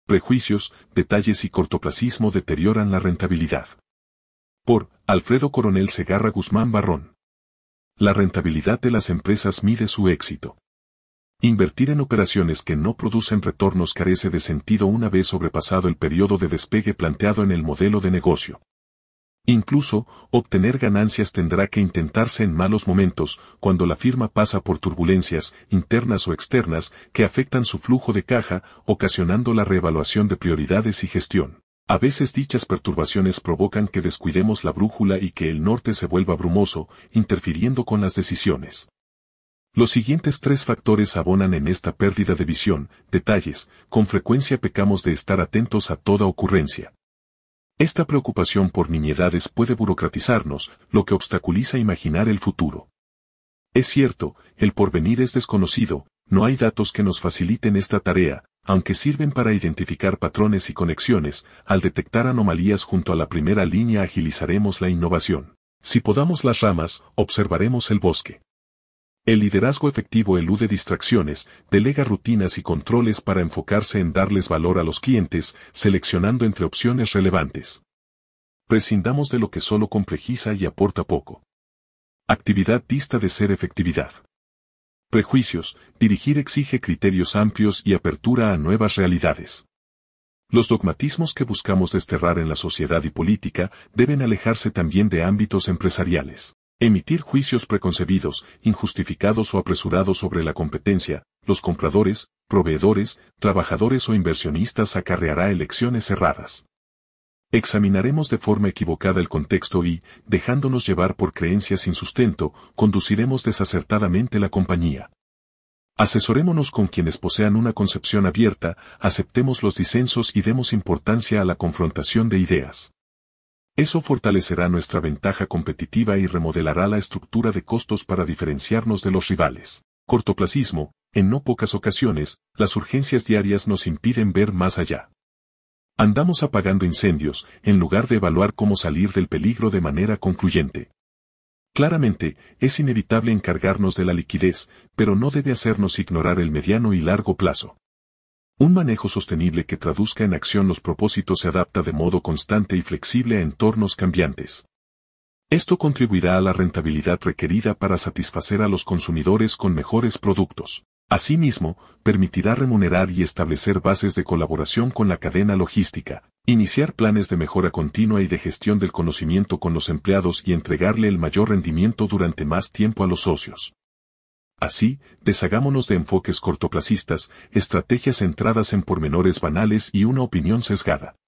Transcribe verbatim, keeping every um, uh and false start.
Prejuicios, detalles y cortoplacismo deterioran la rentabilidad. Por Alfredo Coronel Segarra Guzmán Barrón. La rentabilidad de las empresas mide su éxito. Invertir en operaciones que no producen retornos carece de sentido una vez sobrepasado el periodo de despegue planteado en el modelo de negocio. Incluso, obtener ganancias tendrá que intentarse en malos momentos, cuando la firma pasa por turbulencias, internas o externas, que afectan su flujo de caja, ocasionando la reevaluación de prioridades y gestión. A veces dichas perturbaciones provocan que descuidemos la brújula y que el norte se vuelva brumoso, interfiriendo con las decisiones. Los siguientes tres factores abonan en esta pérdida de visión. Detalles: con frecuencia pecamos de estar atentos a toda ocurrencia. Esta preocupación por nimiedades puede burocratizarnos, lo que obstaculiza imaginar el futuro. Es cierto, el porvenir es desconocido, no hay datos que nos faciliten esta tarea, aunque sirven para identificar patrones y conexiones. Al detectar anomalías junto a la primera línea agilizaremos la innovación. Si podamos las ramas, observaremos el bosque. El liderazgo efectivo elude distracciones, delega rutinas y controles para enfocarse en darles valor a los clientes, seleccionando entre opciones relevantes. Prescindamos de lo que solo complejiza y aporta poco. Actividad dista de ser efectividad. Prejuicios: dirigir exige criterios amplios y apertura a nuevas realidades. Los dogmatismos que buscamos desterrar en la sociedad y política deben alejarse también de ámbitos empresariales. Emitir juicios preconcebidos, injustificados o apresurados sobre la competencia, los compradores, proveedores, trabajadores o inversionistas acarreará elecciones erradas. Examinaremos de forma equivocada el contexto y, dejándonos llevar por creencias sin sustento, conduciremos desacertadamente la compañía. Asesorémonos con quienes posean una concepción abierta, aceptemos los disensos y demos importancia a la confrontación de ideas. Eso fortalecerá nuestra ventaja competitiva y remodelará la estructura de costos para diferenciarnos de los rivales. Cortoplacismo: en no pocas ocasiones, las urgencias diarias nos impiden ver más allá. Andamos apagando incendios, en lugar de evaluar cómo salir del peligro de manera concluyente. Claramente, es inevitable encargarnos de la liquidez, pero no debe hacernos ignorar el mediano y largo plazo. Un manejo sostenible que traduzca en acción los propósitos se adapta de modo constante y flexible a entornos cambiantes. Esto contribuirá a la rentabilidad requerida para satisfacer a los consumidores con mejores productos. Asimismo, permitirá remunerar y establecer bases de colaboración con la cadena logística, iniciar planes de mejora continua y de gestión del conocimiento con los empleados y entregarle el mayor rendimiento durante más tiempo a los socios. Así, deshagámonos de enfoques cortoplacistas, estrategias centradas en pormenores banales y una opinión sesgada.